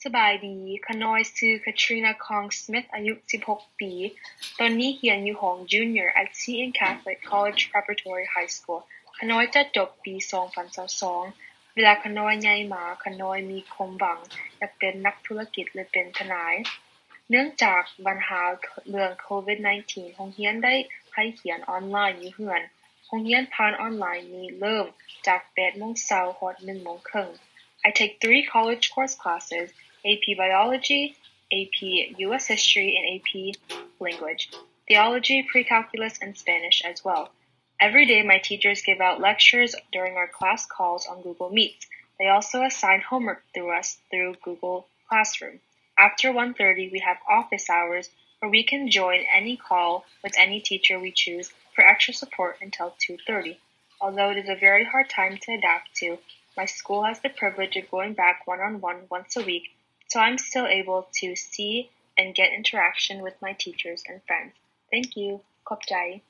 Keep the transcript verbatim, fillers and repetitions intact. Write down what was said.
สบายดีขน้อยชื่อ Katrina Kong Smith อายุ สิบหก ปี ตอนนี้เรียนอยู่ห้อง Junior at Seton Catholic College Preparatory High School ขน้อยจะจบปี สองพันยี่สิบสอง เวลาขน้อยใหญ่มาขน้อยมีความหวังอยากเป็นนักธุรกิจหรือเป็นทนาย เนื่องจากปัญหาเรื่อง โควิดสิบเก้า โรงเรียนได้ให้เรียนออนไลน์อยู่เรือน โรงเรียนผ่านออนไลน์นี้เริ่มจาก แปดโมงเช้า ฮอด หนึ่งโมงครึ่ง I take three college course classes, A P Biology, A P U S History, and A P Language, Theology, Pre-Calculus, and Spanish as well. Every day my teachers give out lectures during our class calls on Google Meets. They also assign homework through us through Google Classroom. After one thirty, we have office hours where we can join any call with any teacher we choose for extra support until two thirty. Although it is a very hard time to adapt to, my school has the privilege of going back one-on-one once a week, so I'm still able to see and get interaction with my teachers and friends. Thank you. ขอบใจ